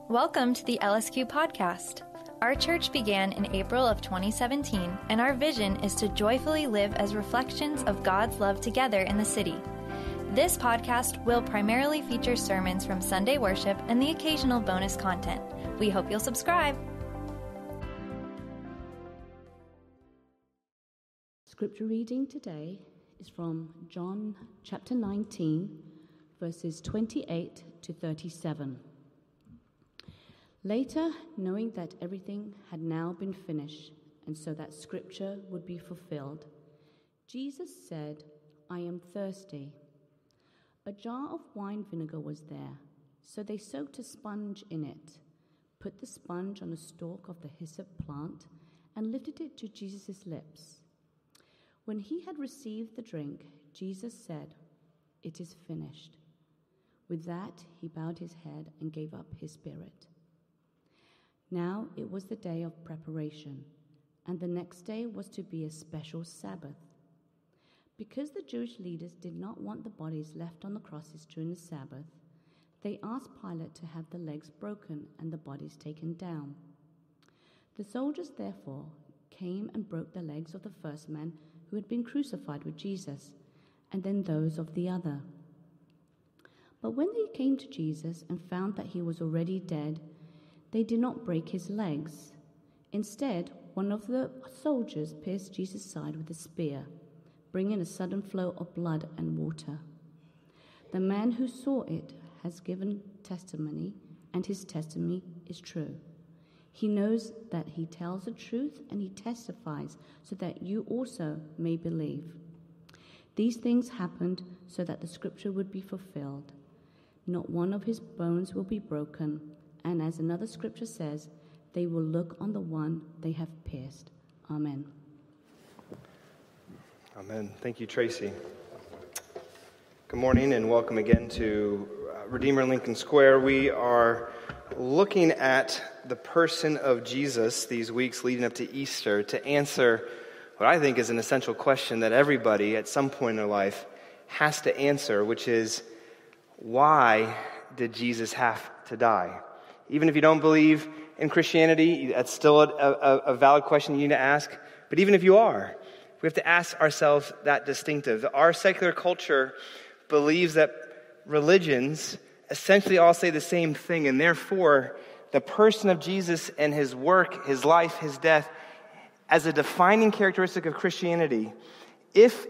Welcome to the LSQ podcast. Our church began in April of 2017, and our vision is to joyfully live as reflections of God's love together in the city. This podcast will primarily feature sermons from Sunday worship and the occasional bonus content. We hope you'll subscribe. Scripture reading today is from John chapter 19, verses 28 to 37. Later, knowing that everything had now been finished, and so that Scripture would be fulfilled, Jesus said, "I am thirsty." A jar of wine vinegar was there, so they soaked a sponge in it, put the sponge on a stalk of the hyssop plant, and lifted it to Jesus' lips. When he had received the drink, Jesus said, "It is finished." With that, he bowed his head and gave up his spirit. Now it was the day of preparation, and the next day was to be a special Sabbath. Because the Jewish leaders did not want the bodies left on the crosses during the Sabbath, they asked Pilate to have the legs broken and the bodies taken down. The soldiers therefore came and broke the legs of the first man who had been crucified with Jesus, and then those of the other. But when they came to Jesus and found that he was already dead, they did not break his legs. Instead, one of the soldiers pierced Jesus' side with a spear, bringing a sudden flow of blood and water. The man who saw it has given testimony, and his testimony is true. He knows that he tells the truth, and he testifies so that you also may believe. These things happened so that the Scripture would be fulfilled. Not one of his bones will be broken. And as another scripture says, they will look on the one they have pierced. Amen. Amen. Thank you, Tracy. Good morning and welcome again to Redeemer Lincoln Square. We are looking at the person of Jesus these weeks leading up to Easter to answer what I think is an essential question that everybody at some point in their life has to answer, which is, why did Jesus have to die? Even if you don't believe in Christianity, that's still a valid question you need to ask. But even if you are, we have to ask ourselves that distinctive. Our secular culture believes that religions essentially all say the same thing, and therefore the person of Jesus and his work, his life, his death, as a defining characteristic of Christianity, if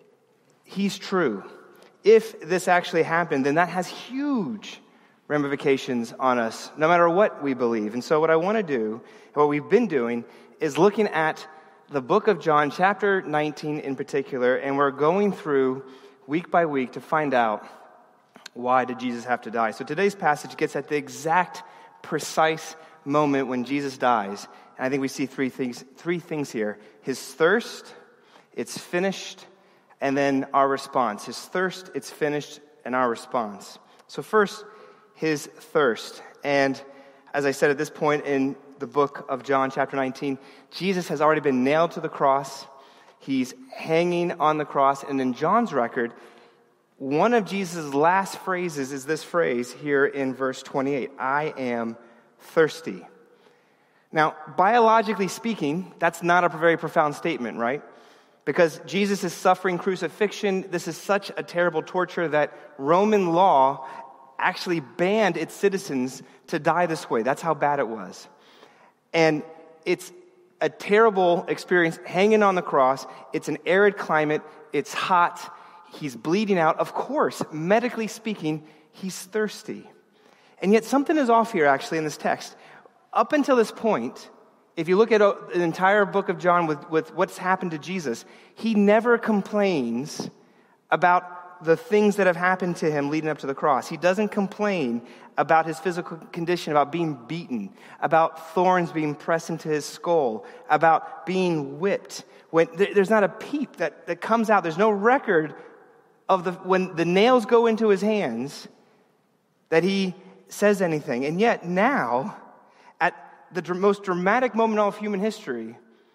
he's true, if this actually happened, then that has huge ramifications on us, no matter what we believe. And so what I want to do, what we've been doing, is looking at the book of John, chapter 19 in particular, and we're going through week by week to find out, why did Jesus have to die? So today's passage gets at the exact, precise moment when Jesus dies. And I think we see three things here. His thirst, it's finished, and then our response. His thirst, it's finished, and our response. So first, his thirst. And as I said at this point in the book of John, chapter 19, Jesus has already been nailed to the cross. He's hanging on the cross. And in John's record, one of Jesus' last phrases is this phrase here in verse 28, "I am thirsty." Now, biologically speaking, that's not a very profound statement, right? Because Jesus is suffering crucifixion. This is such a terrible torture that Roman law actually banned its citizens to die this way. That's how bad it was. And it's a terrible experience hanging on the cross. It's an arid climate. It's hot. He's bleeding out. Of course, medically speaking, he's thirsty. And yet something is off here actually in this text. Up until this point, if you look at the entire book of John with what's happened to Jesus, he never complains about the things that have happened to him leading up to the cross. He doesn't complain about his physical condition, about being beaten, about thorns being pressed into his skull, about being whipped. There's not a peep that comes out. There's no record of when the nails go into his hands that he says anything. And yet now, at the most dramatic moment in all of human history,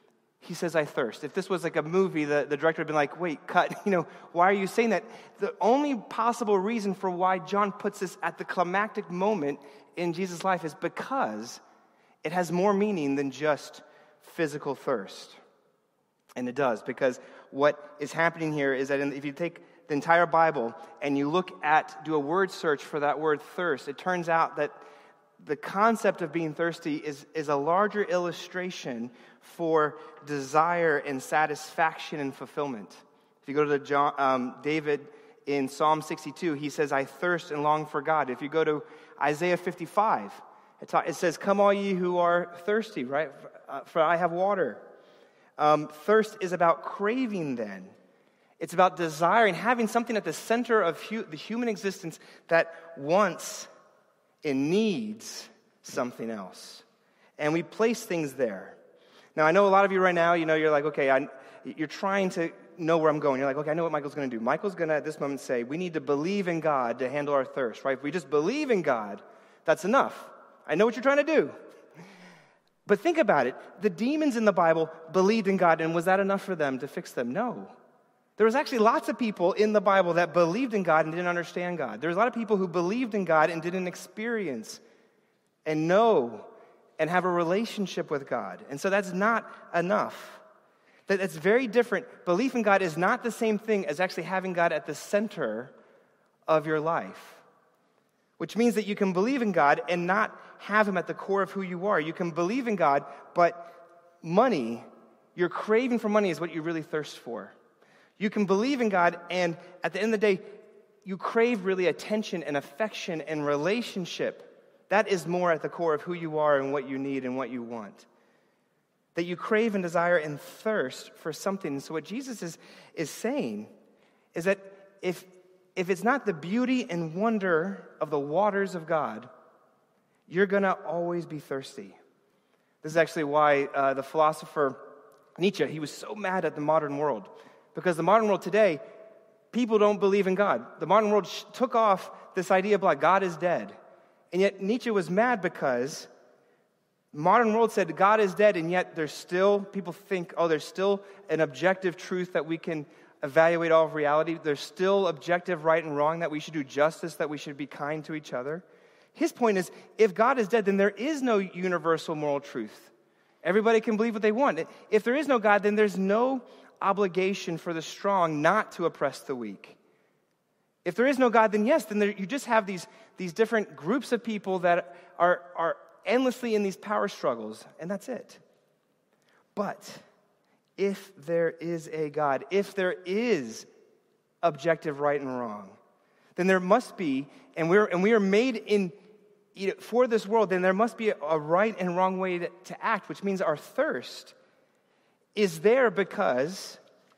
he says, I thirst. If this was like a movie, the director would have been like, wait, cut. Why are you saying that? The only possible reason for why John puts this at the climactic moment in Jesus' life is because it has more meaning than just physical thirst. And it does, because what is happening here is that if you take the entire Bible and you do a word search for that word thirst, it turns out that the concept of being thirsty is a larger illustration for desire and satisfaction and fulfillment. If you go to David in Psalm 62, he says, I thirst and long for God. If you go to Isaiah 55, it says, come all ye who are thirsty, right? For I have water. Thirst is about craving then. It's about desiring, having something at the center of the human existence that wants and needs something else. And we place things there. Now, I know a lot of you right now, you're like, okay, you're trying to know where I'm going. You're like, okay, I know what Michael's going to do. Michael's going to, at this moment, say, we need to believe in God to handle our thirst, right? If we just believe in God, that's enough. I know what you're trying to do. But think about it. The demons in the Bible believed in God, and was that enough for them to fix them? No. There was actually lots of people in the Bible that believed in God and didn't understand God. There was a lot of people who believed in God and didn't experience and know and have a relationship with God. And so that's not enough. That's very different. Belief in God is not the same thing as actually having God at the center of your life. Which means that you can believe in God and not have Him at the core of who you are. You can believe in God, but money, your craving for money is what you really thirst for. You can believe in God, and at the end of the day, you crave really attention and affection and relationship. That is more at the core of who you are and what you need and what you want. That you crave and desire and thirst for something. So what Jesus is saying is that if it's not the beauty and wonder of the waters of God, you're going to always be thirsty. This is actually why the philosopher Nietzsche, he was so mad at the modern world. Because the modern world today, people don't believe in God. The modern world took off this idea of like God is dead. And yet Nietzsche was mad because modern world said God is dead, and yet people think, there's still an objective truth that we can evaluate all of reality. There's still objective right and wrong, that we should do justice, that we should be kind to each other. His point is, if God is dead, then there is no universal moral truth. Everybody can believe what they want. If there is no God, then there's no obligation for the strong not to oppress the weak. If there is no God, then yes, then you just have these different groups of people that are endlessly in these power struggles, and that's it. But if there is a God, if there is objective right and wrong, then there must be, and we are made for this world, then there must be a right and wrong way to act, which means our thirst is there because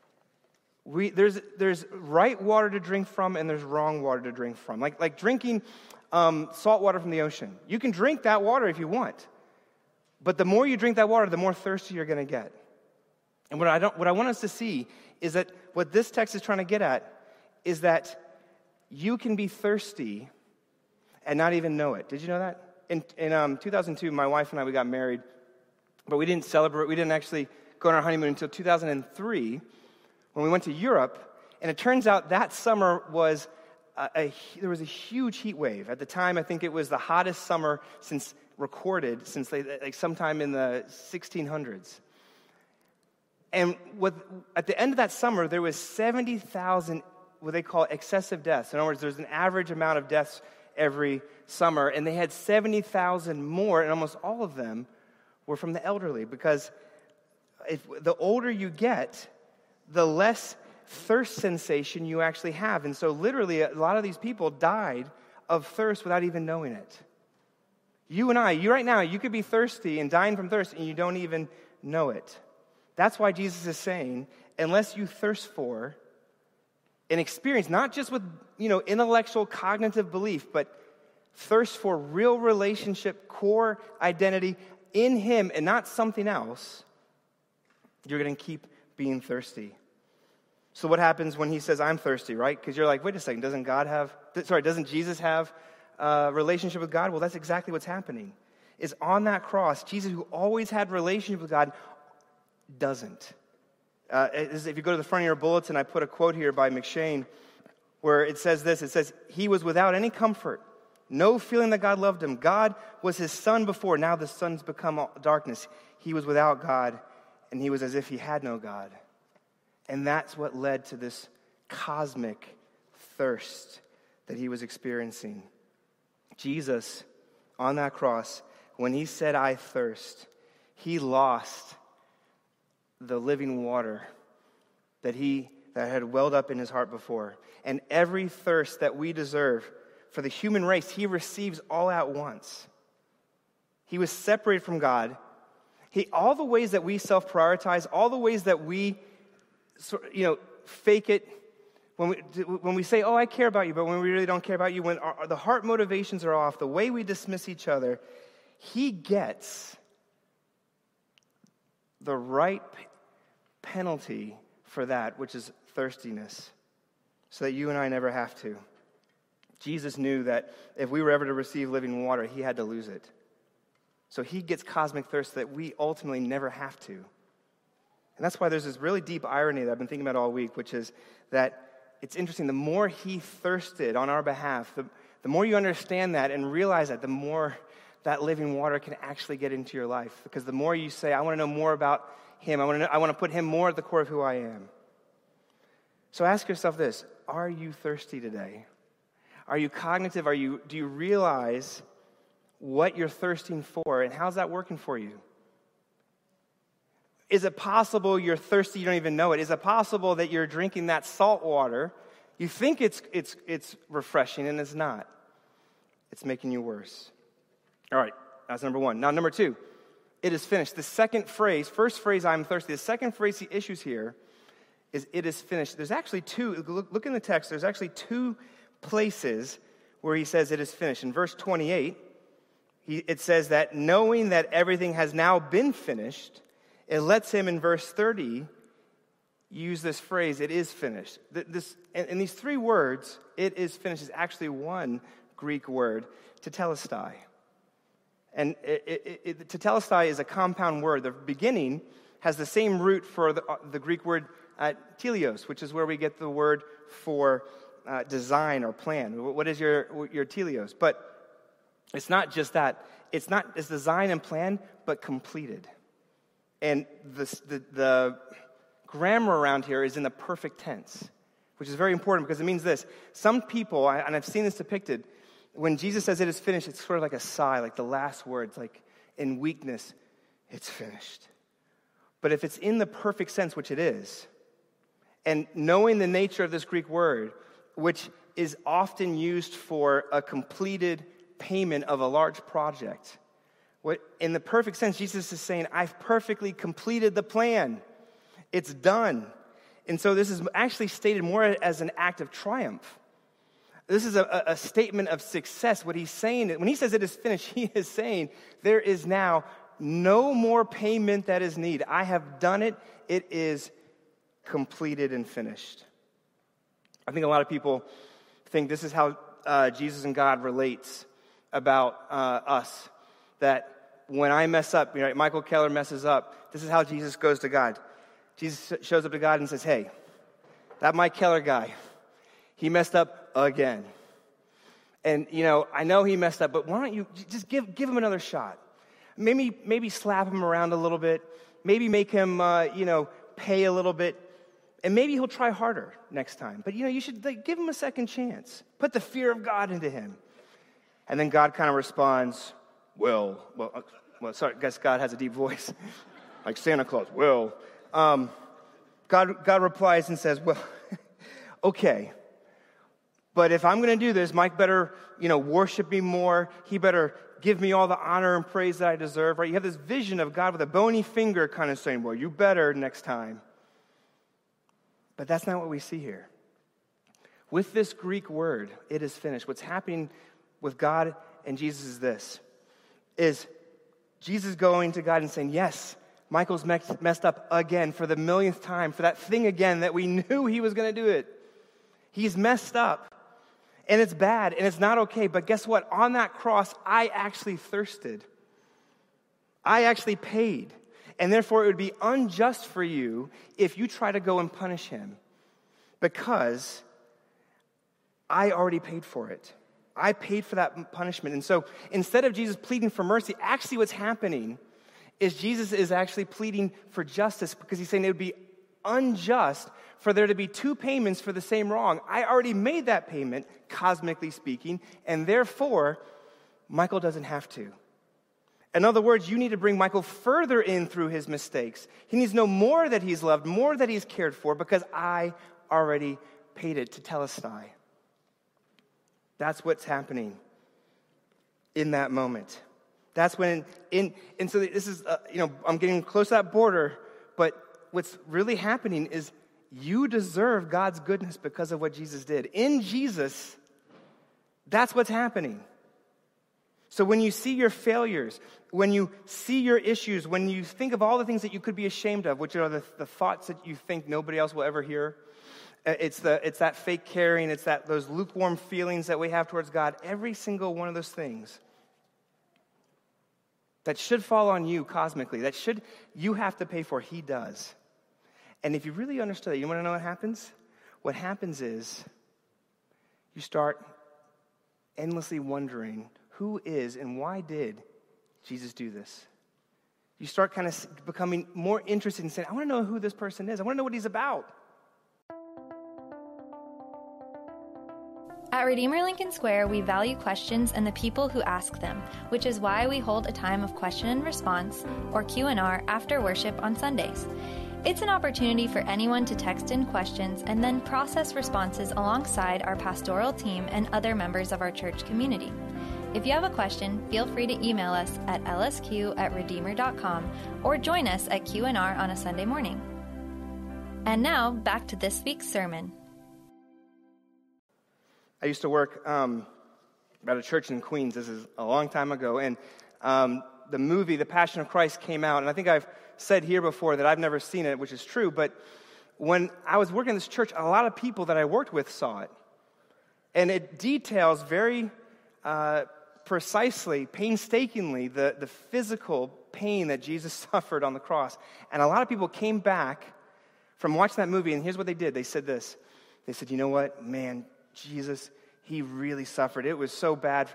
there's right water to drink from and there's wrong water to drink from. Like drinking salt water from the ocean. You can drink that water if you want, but the more you drink that water, the more thirsty you're going to get. And what I want us to see is that what this text is trying to get at is that you can be thirsty and not even know it. Did you know that? In 2002, my wife and I, we got married, but we didn't celebrate. We didn't actually go on our honeymoon until 2003 when we went to Europe. And it turns out that summer was there was a huge heat wave. At the time, I think it was the hottest summer since sometime in the 1600s. And at the end of that summer, there was 70,000 what they call excessive deaths. In other words, there's an average amount of deaths every summer, and they had 70,000 more, and almost all of them were from the elderly, because the older you get, the less thirst sensation you actually have. And so literally, a lot of these people died of thirst without even knowing it. You right now, you could be thirsty and dying from thirst, and you don't even know it. That's why Jesus is saying, unless you thirst for an experience, not just with, intellectual cognitive belief, but thirst for real relationship, core identity in Him and not something else, you're going to keep being thirsty. So what happens when He says, I'm thirsty, right? Because you're like, wait a second, doesn't Jesus have a relationship with God? Well, that's exactly what's happening. Is on that cross, Jesus, who always had relationship with God, doesn't. If you go to the front of your bulletin, I put a quote here by McShane where it says this. It says, he was without any comfort, no feeling that God loved him. God was his sun before. Now the sun's become darkness. He was without God, and he was as if he had no God. And that's what led to this cosmic thirst that he was experiencing. Jesus, on that cross, when he said, I thirst, he lost the living water that had welled up in his heart before. And every thirst that we deserve for the human race, he receives all at once. He was separated from God. All the ways that we self-prioritize, all the ways that we fake it, when we say, oh, I care about you, but when we really don't care about you, when the heart motivations are off, the way we dismiss each other, he gets the right penalty for that, which is thirstiness, so that you and I never have to. Jesus knew that if we were ever to receive living water, he had to lose it. So he gets cosmic thirst that we ultimately never have to. And that's why there's this really deep irony that I've been thinking about all week, which is that it's interesting. The more he thirsted on our behalf, the more you understand that and realize that, the more that living water can actually get into your life. Because the more you say, I want to know more about him, I want to put him more at the core of who I am. So ask yourself this: are you thirsty today? Are you cognitive? Do you realize what you're thirsting for, and how's that working for you? Is it possible you're thirsty, you don't even know it? Is it possible that you're drinking that salt water, you think it's refreshing, and it's not? It's making you worse. All right, that's number one. Now, number two, it is finished. The second phrase, first phrase, I'm thirsty. The second phrase he issues here is, it is finished. There's actually two, look in the text, there's actually two places where he says it is finished. In verse 28, it says that knowing that everything has now been finished, it lets him in verse 30 use this phrase, it is finished. In these three words, it is finished, is actually one Greek word, tetelestai. And tetelestai is a compound word. The beginning has the same root for the Greek word teleos, which is where we get the word for design or plan. What is your teleos? But it's not just that. It's design and plan, but completed. And the grammar around here is in the perfect tense, which is very important because it means this. Some people, and I've seen this depicted, when Jesus says it is finished, it's sort of like a sigh, like the last words, like in weakness, it's finished. But if it's in the perfect sense, which it is, and knowing the nature of this Greek word, which is often used for a completed payment of a large project, in the perfect sense, Jesus is saying, I've perfectly completed the plan. It's done. And so this is actually stated more as an act of triumph. This is a statement of success. What he's saying, when he says it is finished, he is saying there is now no more payment that is needed. I have done it. It is completed and finished. I think a lot of people think this is how Jesus and God relates about us. That when I mess up, Michael Keller messes up, this is how Jesus goes to God. Jesus shows up to God and says, hey, that Mike Keller guy, he messed up again. And, I know he messed up, but why don't you just give him another shot? Maybe slap him around a little bit. Maybe make him, pay a little bit. And maybe he'll try harder next time. But, you should give him a second chance. Put the fear of God into him. And then God kind of responds, well, sorry, I guess God has a deep voice, like Santa Claus. Well, God replies and says, well, okay, but if I'm going to do this, Mike better, worship me more. He better give me all the honor and praise that I deserve, right? You have this vision of God with a bony finger kind of saying, well, you better next time. But that's not what we see here. With this Greek word, it is finished. What's happening with God and Jesus is this, is Jesus going to God and saying, yes, Michael's messed up again for the millionth time, for that thing again that we knew he was going to do it. He's messed up, and it's bad, and it's not okay, but guess what? On that cross, I actually thirsted. I actually paid. And therefore, it would be unjust for you if you try to go and punish him, because I already paid for it. I paid for that punishment. And so instead of Jesus pleading for mercy, actually what's happening is Jesus is actually pleading for justice, because he's saying it would be unjust for there to be two payments for the same wrong. I already made that payment, cosmically speaking, and therefore, Michael doesn't have to. In other words, you need to bring Michael further in through his mistakes. He needs to know more that he's loved, more that he's cared for, because I already paid it, tetelestai. That's what's happening in that moment. That's when, and so this is, I'm getting close to that border, but what's really happening is you deserve God's goodness because of what Jesus did. In Jesus, that's what's happening. So when you see your failures, when you see your issues, when you think of all the things that you could be ashamed of, which are the thoughts that you think nobody else will ever hear, it's that fake caring, it's those lukewarm feelings that we have towards God, every single one of those things that should fall on you cosmically, you have to pay for, he does. And if you really understood that, you want to know what happens? What happens is you start endlessly wondering, who is and why did Jesus do this? You start kind of becoming more interested in saying, I want to know who this person is. I want to know what he's about. At Redeemer Lincoln Square, we value questions and the people who ask them, which is why we hold a time of question and response, or Q&R, after worship on Sundays. It's an opportunity for anyone to text in questions and then process responses alongside our pastoral team and other members of our church community. If you have a question, feel free to email us at lsq@redeemer.com or join us at Q&R on a Sunday morning. And now, back to this week's sermon. I used to work at a church in Queens. This is a long time ago. And the movie, The Passion of Christ, came out. And I think I've said here before that I've never seen it, which is true. But when I was working in this church, a lot of people that I worked with saw it. And it details very precisely, painstakingly, the physical pain that Jesus suffered on the cross. And a lot of people came back from watching that movie, and here's what they did. They said this. They said, you know what, man, Jesus, he really suffered. It was so bad.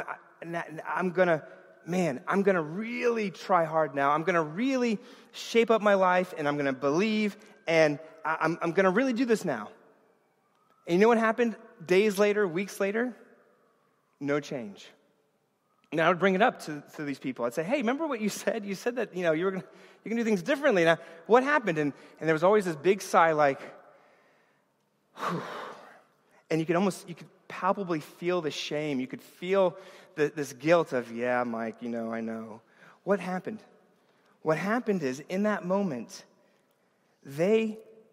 I'm going to really try hard now. I'm going to really shape up my life, and I'm going to believe, and I'm going to really do this now. And you know what happened days later, weeks later? No change. Now I would bring it up to these people. I'd say, hey, remember what you said? You said that, you're going to do things differently. Now, what happened? And there was always this big sigh like, whew. And you could palpably feel the shame. You could feel this guilt of, yeah, Mike, I know. What happened? What happened is, in that moment, they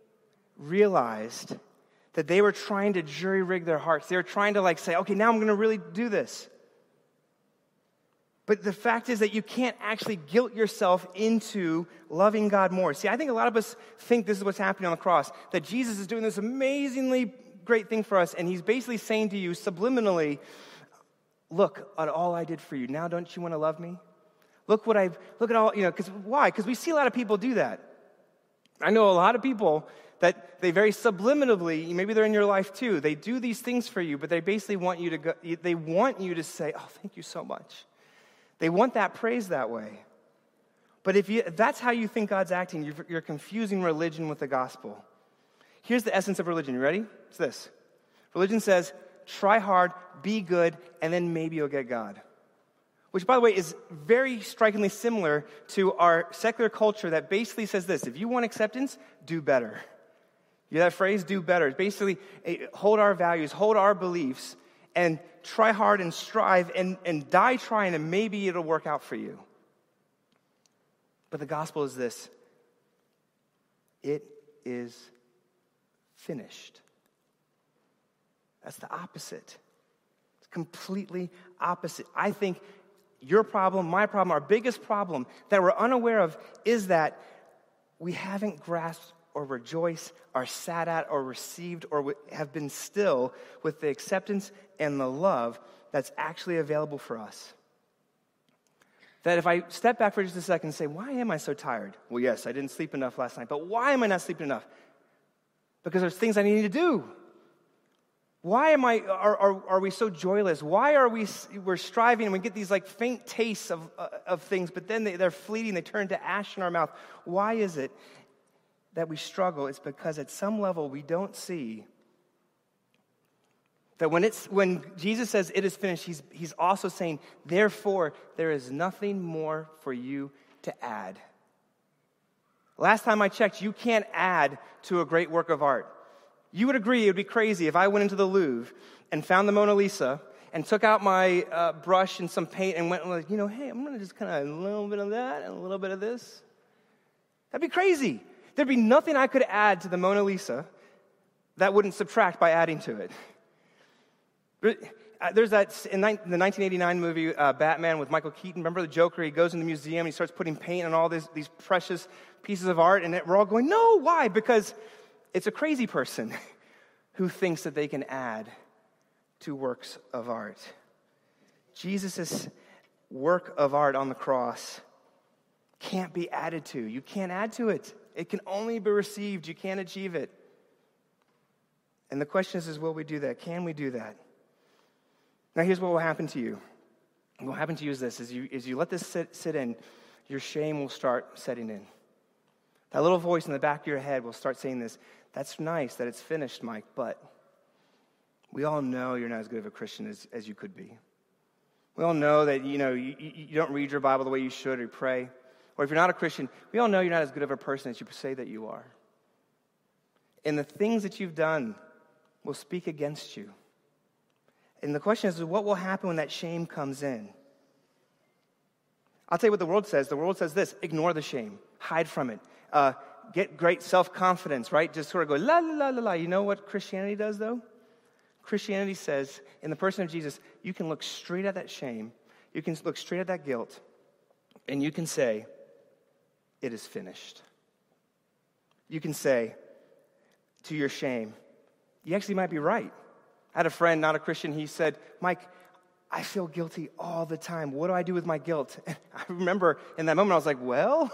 realized that they were trying to jury-rig their hearts. They were trying to say, okay, now I'm going to really do this. But the fact is that you can't actually guilt yourself into loving God more. See, I think a lot of us think this is what's happening on the cross, that Jesus is doing this amazingly great thing for us, and he's basically saying to you subliminally, look at all I did for you. Now don't you want to love me? Look at all, because why? Because we see a lot of people do that. I know a lot of people that they very subliminally, maybe they're in your life too, they do these things for you, but they basically want you to go, they want you to say, oh, thank you so much. They want that praise that way. But if that's how you think God's acting, you're confusing religion with the gospel. Here's the essence of religion. You ready? It's this. Religion says, try hard, be good, and then maybe you'll get God. Which, by the way, is very strikingly similar to our secular culture that basically says this: if you want acceptance, do better. You hear that phrase, do better? It's basically hold our values, hold our beliefs, and try hard and strive and die trying, and maybe it'll work out for you. But the gospel is this: it is finished. That's the opposite. It's completely opposite. I think your problem, my problem, our biggest problem that we're unaware of is that we haven't grasped or rejoiced or sat at or received or have been still with the acceptance and the love that's actually available for us. That if I step back for just a second and say, why am I so tired? Well, yes, I didn't sleep enough last night, but why am I not sleeping enough? Because there's things I need to do. Why are we so joyless? Why are we're striving and we get these like faint tastes of things, but then they're fleeting, they turn to ash in our mouth? Why is it that we struggle? It's because at some level we don't see that when Jesus says it is finished, he's also saying, therefore, there is nothing more for you to add. Last time I checked, you can't add to a great work of art. You would agree it would be crazy if I went into the Louvre and found the Mona Lisa and took out my brush and some paint and went like, hey, I'm going to just kind of a little bit of that and a little bit of this. That'd be crazy. There'd be nothing I could add to the Mona Lisa that wouldn't subtract by adding to it. There's that, in the 1989 movie, Batman with Michael Keaton. Remember the Joker? He goes in the museum and he starts putting paint on all these precious pieces of art, and we're all going, no, why? Because it's a crazy person who thinks that they can add to works of art. Jesus' work of art on the cross can't be added to. You can't add to it. It can only be received. You can't achieve it. And the question is will we do that? Can we do that? Now, here's what will happen to you. What will happen to you is this. As you let this sit in, your shame will start setting in. That little voice in the back of your head will start saying this. That's nice that it's finished, Mike, but we all know you're not as good of a Christian as you could be. We all know that, you don't read your Bible the way you should or pray. Or if you're not a Christian, we all know you're not as good of a person as you say that you are. And the things that you've done will speak against you. And the question is, what will happen when that shame comes in? I'll tell you what the world says. The world says this: ignore the shame, hide from it, get great self-confidence, right? Just sort of go, la, la, la, la, la. You know what Christianity does, though? Christianity says, in the person of Jesus, you can look straight at that shame, you can look straight at that guilt, and you can say, it is finished. You can say to your shame, you actually might be right. I had a friend, not a Christian, he said, Mike, I feel guilty all the time. What do I do with my guilt? And I remember in that moment, I was like, well,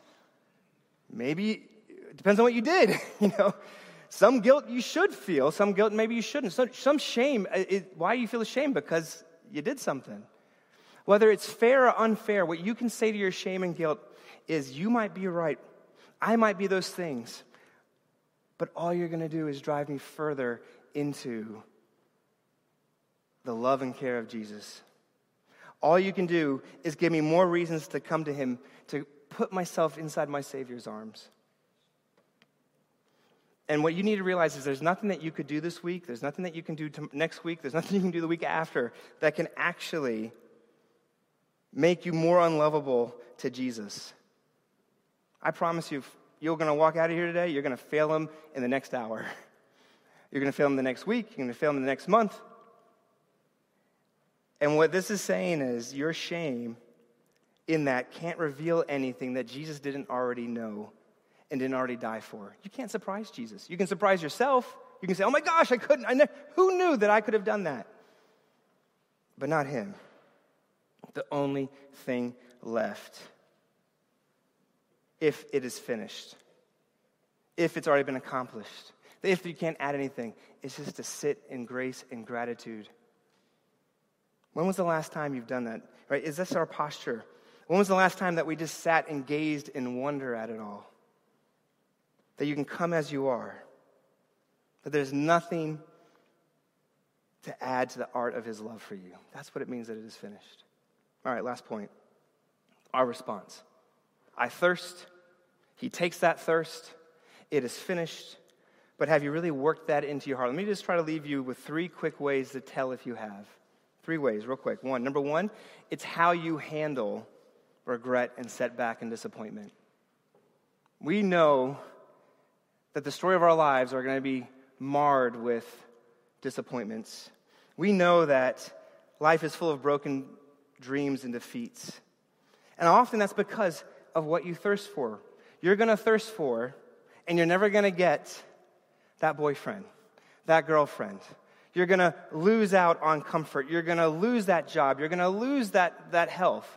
maybe it depends on what you did. Some guilt you should feel, some guilt maybe you shouldn't. Some shame, why do you feel ashamed? Because you did something. Whether it's fair or unfair, what you can say to your shame and guilt is, you might be right, I might be those things, but all you're going to do is drive me further into the love and care of Jesus. All you can do is give me more reasons to come to him, to put myself inside my Savior's arms. And what you need to realize is there's nothing that you could do this week, there's nothing that you can do next week, there's nothing you can do the week after that can actually make you more unlovable to Jesus. I promise you, if you're going to walk out of here today, you're going to fail him in the next hour. You're going to fail him the next week, you're going to fail him the next month. And what this is saying is your shame in that can't reveal anything that Jesus didn't already know and didn't already die for. You can't surprise Jesus. You can surprise yourself. You can say, oh my gosh, I couldn't. Who knew that I could have done that? But not him. The only thing left, if it is finished, if it's already been accomplished, if you can't add anything, it's just to sit in grace and gratitude. When was the last time you've done that? Right? Is this our posture? When was the last time that we just sat and gazed in wonder at it all? That you can come as you are. That there's nothing to add to the art of his love for you. That's what it means that it is finished. All right, last point. Our response. I thirst. He takes that thirst. It is finished. But have you really worked that into your heart? Let me just try to leave you with 3 quick ways to tell if you have. 3 ways, real quick. Number one, it's how you handle regret and setback and disappointment. We know that the story of our lives are going to be marred with disappointments. We know that life is full of broken dreams and defeats. And often that's because of what you thirst for. You're going to thirst for, and you're never going to get that boyfriend, that girlfriend. You're going to lose out on comfort. You're going to lose that job. You're going to lose that health.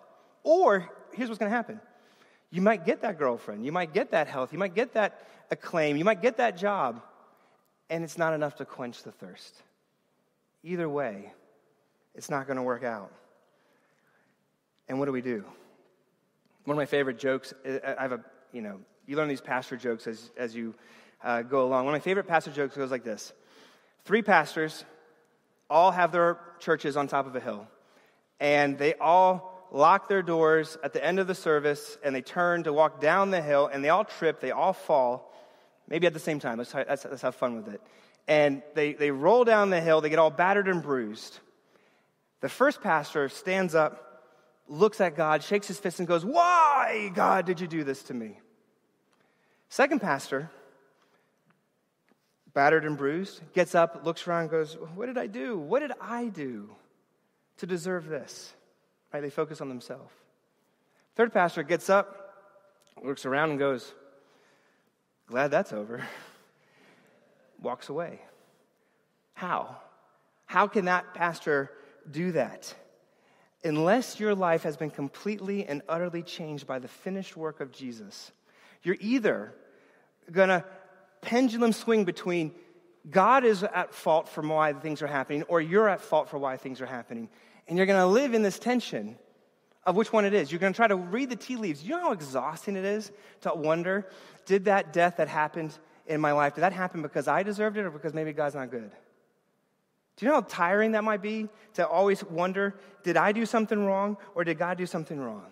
Or, here's what's going to happen. You might get that girlfriend. You might get that health. You might get that acclaim. You might get that job. And it's not enough to quench the thirst. Either way, it's not going to work out. And what do? One of my favorite jokes, you learn these pastor jokes as you go along. One of my favorite pastor jokes goes like this. 3 pastors all have their churches on top of a hill. And they all lock their doors at the end of the service, and they turn to walk down the hill, and they all trip, they all fall, maybe at the same time. Let's have fun with it. And they roll down the hill, they get all battered and bruised. The first pastor stands up, looks at God, shakes his fist, and goes, "Why, God, did you do this to me?" Second pastor, battered and bruised, gets up, looks around, and goes, "What did I do? What did I do to deserve this?" Right? They focus on themselves. Third pastor gets up, looks around, and goes, "Glad that's over." Walks away. How? How can that pastor do that? Unless your life has been completely and utterly changed by the finished work of Jesus, you're either going to pendulum swing between God is at fault for why things are happening, or you're at fault for why things are happening. And you're going to live in this tension of which one it is. You're going to try to read the tea leaves. You know how exhausting it is to wonder, did that death that happened in my life, did that happen because I deserved it or because maybe God's not good? Do you know how tiring that might be to always wonder, did I do something wrong or did God do something wrong?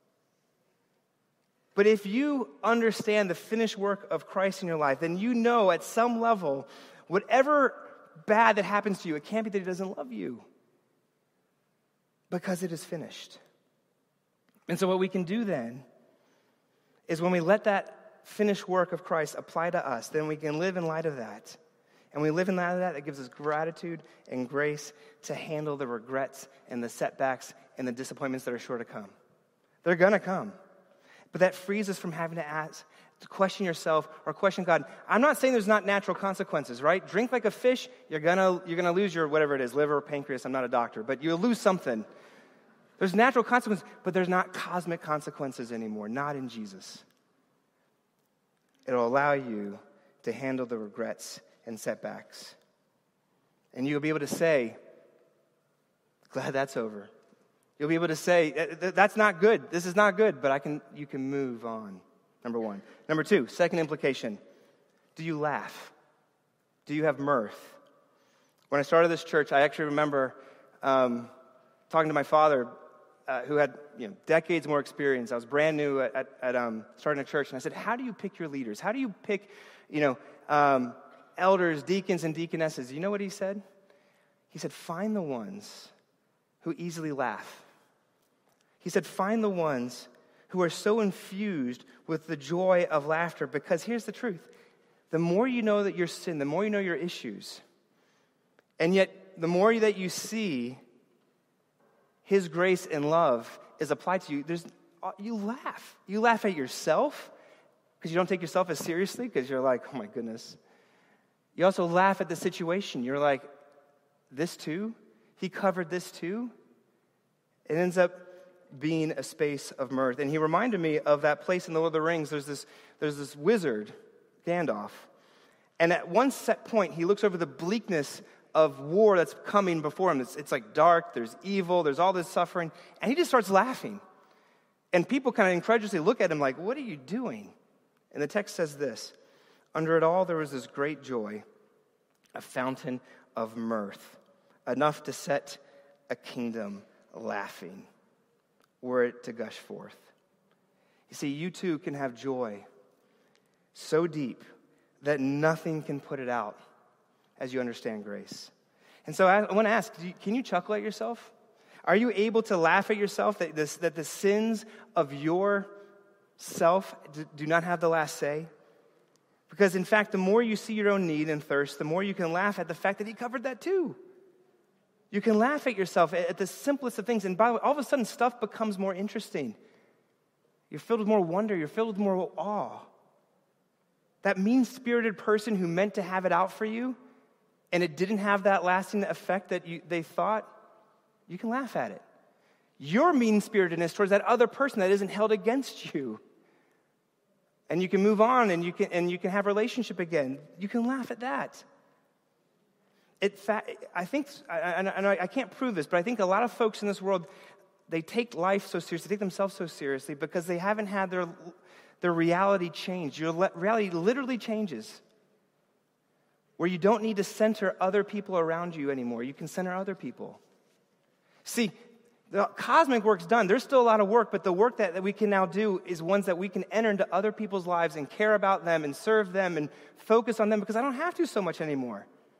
But if you understand the finished work of Christ in your life, then you know at some level, whatever bad that happens to you, it can't be that He doesn't love you, because it is finished. And so what we can do then is when we let that finished work of Christ apply to us, then we can live in light of that. And we live in light of that, it gives us gratitude and grace to handle the regrets and the setbacks and the disappointments that are sure to come. They're going to come. But that frees us from having to question yourself or question God. I'm not saying there's not natural consequences, right? Drink like a fish, you're gonna lose your whatever it is, liver or pancreas. I'm not a doctor, but you'll lose something. There's natural consequences, but there's not cosmic consequences anymore, not in Jesus. It'll allow you to handle the regrets and setbacks. And you'll be able to say, "Glad that's over." You'll be able to say, "That's not good. This is not good," but you can move on. Number one. Number two, second implication. Do you laugh? Do you have mirth? When I started this church, I actually remember talking to my father, who had decades more experience. I was brand new at starting a church, and I said, "How do you pick your leaders? How do you pick elders, deacons, and deaconesses?" You know what he said? He said, "Find the ones who easily laugh." He said, "Find the ones who are so infused with the joy of laughter," because here's the truth. The more you know that your sin, the more you know your issues, and yet the more that you see His grace and love is applied to you, you laugh. You laugh at yourself because you don't take yourself as seriously because you're like, "Oh my goodness." You also laugh at the situation. You're like, "This too? He covered this too?" It ends up being a space of mirth. And he reminded me of that place in the Lord of the Rings. There's this wizard, Gandalf. And at one set point, he looks over the bleakness of war that's coming before him. It's like dark, there's evil, there's all this suffering. And he just starts laughing. And people kind of incredulously look at him like, "What are you doing?" And the text says this: "Under it all there was this great joy, a fountain of mirth, enough to set a kingdom laughing, were it to gush forth." You see, you too can have joy so deep that nothing can put it out as you understand grace. And so I want to ask, can you chuckle at yourself? Are you able to laugh at yourself that the sins of your self do not have the last say? Because in fact, the more you see your own need and thirst, the more you can laugh at the fact that He covered that too. You can laugh at yourself at the simplest of things. And by the way, all of a sudden, stuff becomes more interesting. You're filled with more wonder. You're filled with more awe. That mean-spirited person who meant to have it out for you, and it didn't have that lasting effect that they thought, you can laugh at it. your mean-spiritedness towards that other person that isn't held against you. And you can move on, and you can have a relationship again. You can laugh at that. I think, and I can't prove this, but I think a lot of folks in this world, they take life so seriously, they take themselves so seriously because they haven't had their reality change. Your reality literally changes, where you don't need to center other people around you anymore. You can center other people. See, the cosmic work's done. There's still a lot of work, but the work that we can now do is ones that we can enter into other people's lives and care about them and serve them and focus on them because I don't have to so much anymore.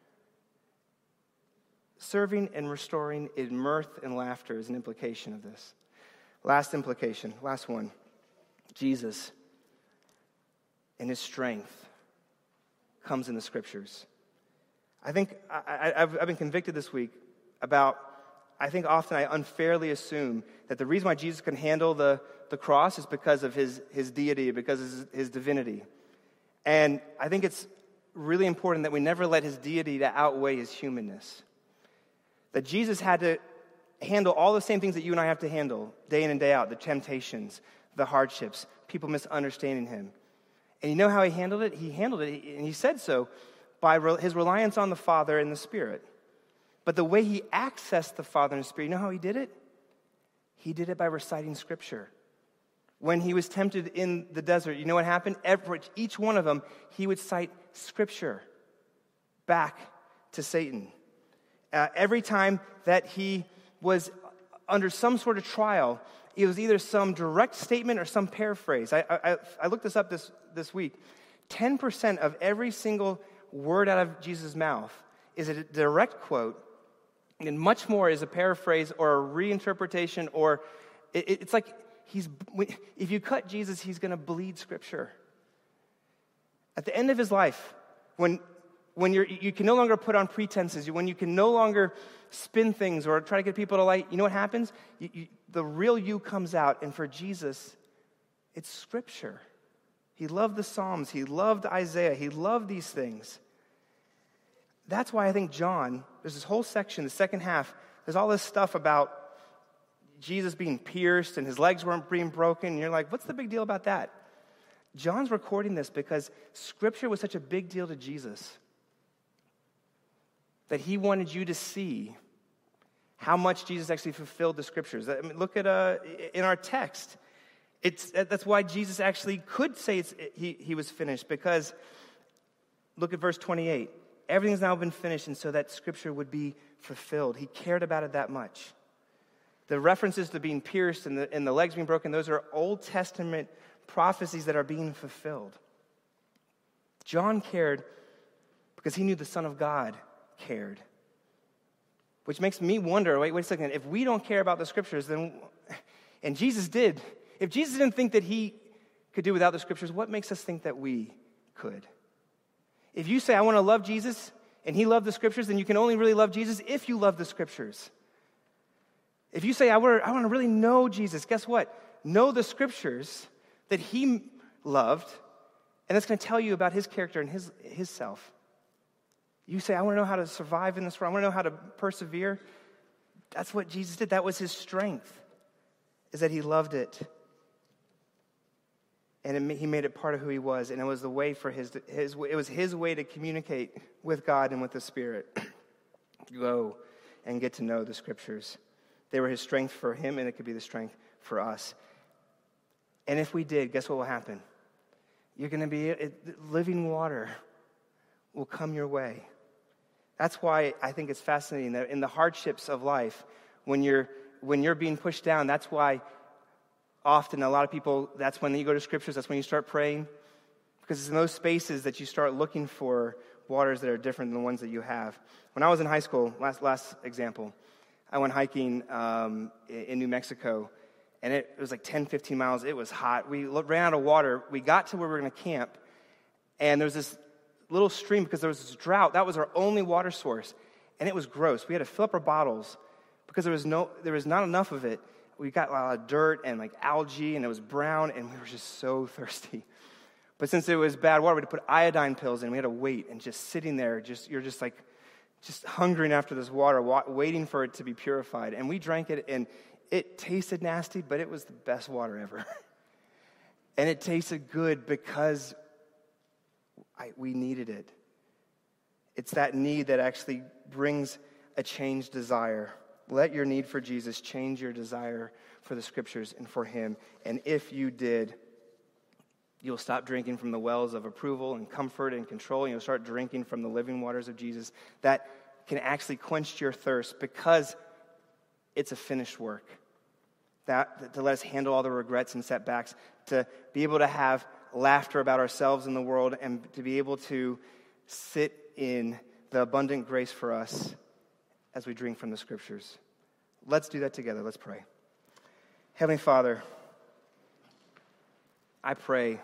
Serving and restoring in mirth and laughter is an implication of this. Last implication, last one. Jesus, in his strength, comes in the Scriptures. I think I've been convicted this week about, I think often I unfairly assume that the reason why Jesus can handle the cross is because of his deity, because of his divinity. And I think it's really important that we never let his deity to outweigh his humanness. That Jesus had to handle all the same things that you and I have to handle day in and day out, the temptations, the hardships, people misunderstanding him. And you know how he handled it? He handled it, and he said so, by his reliance on the Father and the Spirit. But the way he accessed the Father and the Spirit, you know how he did it? He did it by reciting Scripture. When he was tempted in the desert, you know what happened? Each one of them, he would cite Scripture back to Satan. Every time that he was under some sort of trial, it was either some direct statement or some paraphrase. I looked this up this week. 10% of every single word out of Jesus' mouth is a direct quote, and much more is a paraphrase or a reinterpretation, or it's like if you cut Jesus, he's going to bleed Scripture. At the end of his life, when you can no longer put on pretenses, when you can no longer spin things or try to get people to like, you know what happens? The real you comes out, and for Jesus, it's Scripture. He loved the Psalms. He loved Isaiah. He loved these things. That's why I think John, there's this whole section, the second half, there's all this stuff about Jesus being pierced and his legs weren't being broken, and you're like, what's the big deal about that? John's recording this because Scripture was such a big deal to Jesus that he wanted you to see how much Jesus actually fulfilled the Scriptures. I mean, look at in our text. That's why Jesus actually could say he was finished, because look at verse 28. Everything's now been finished, and so that Scripture would be fulfilled. He cared about it that much. The references to being pierced and the legs being broken, those are Old Testament prophecies that are being fulfilled. John cared because he knew the Son of God cared. Which makes me wonder, wait a second, if we don't care about the Scriptures, then, and Jesus did, if Jesus didn't think that he could do without the Scriptures, what makes us think that we could? If you say, I want to love Jesus, and he loved the Scriptures, then you can only really love Jesus if you love the Scriptures. If you say, I want to really know Jesus, guess what? Know the Scriptures that he loved, and that's going to tell you about his character and his self. You say, I want to know how to survive in this world. I want to know how to persevere. That's what Jesus did. That was his strength, is that he loved it. And he made it part of who he was. And it was the way for it was his way to communicate with God and with the Spirit. Go and get to know the Scriptures. They were his strength for him, and it could be the strength for us. And if we did, guess what will happen? You're going to be, living water will come your way. That's why I think it's fascinating that in the hardships of life, when you're being pushed down, that's why often a lot of people, that's when you go to Scriptures, that's when you start praying. Because it's in those spaces that you start looking for waters that are different than the ones that you have. When I was in high school, last example, I went hiking in New Mexico, and it was like 10, 15 miles. It was hot. We ran out of water. We got to where we were going to camp, and there was this little stream because there was this drought. That was our only water source, and it was gross. We had to fill up our bottles because there was not enough of it. We got a lot of dirt and like algae, and it was brown, and we were just so thirsty. But since it was bad water, we had to put iodine pills in. We had to wait, and just sitting there, you're just hungering after this water, waiting for it to be purified. And we drank it, and It tasted nasty, but it was the best water ever. And it tasted good because we needed it. It's that need that actually brings a changed desire. Let your need for Jesus change your desire for the Scriptures and for Him. And if you did, you'll stop drinking from the wells of approval and comfort and control, and you'll start drinking from the living waters of Jesus that can actually quench your thirst because it's a finished work. That to let us handle all the regrets and setbacks, to be able to have laughter about ourselves in the world, and to be able to sit in the abundant grace for us as we drink from the Scriptures. Let's do that together. Let's pray. Heavenly Father, I pray.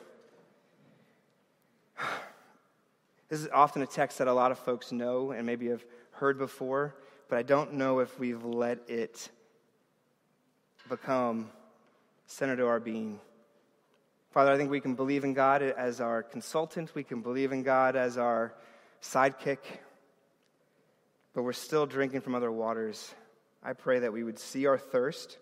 This is often a text that a lot of folks know and maybe have heard before, but I don't know if we've let it become center to our being. Father, I think we can believe in God as our consultant. We can believe in God as our sidekick, but we're still drinking from other waters. I pray that we would see our thirst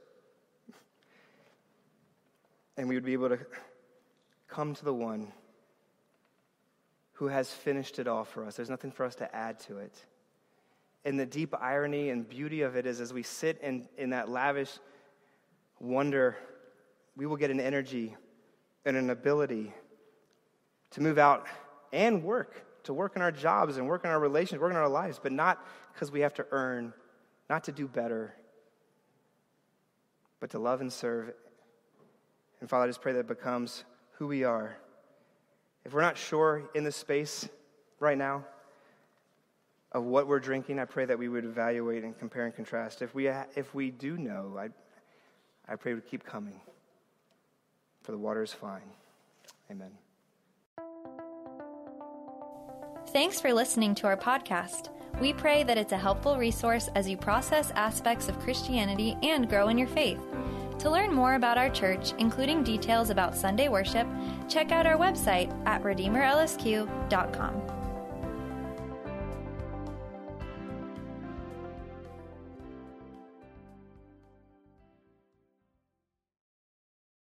and we would be able to come to the one who has finished it all for us. There's nothing for us to add to it. And the deep irony and beauty of it is, as we sit in that lavish wonder, we will get an energy and an ability to move out and to work in our jobs and work in our relations, work in our lives, but not because we have to earn, not to do better, but to love and serve. And Father, I just pray that it becomes who we are. If we're not sure in this space right now of what we're drinking, I pray that we would evaluate and compare and contrast. If we do know, I pray we keep coming, for the water is fine. Amen. Thanks for listening to our podcast. We pray that it's a helpful resource as you process aspects of Christianity and grow in your faith. To learn more about our church, including details about Sunday worship, check out our website at redeemerlsq.com.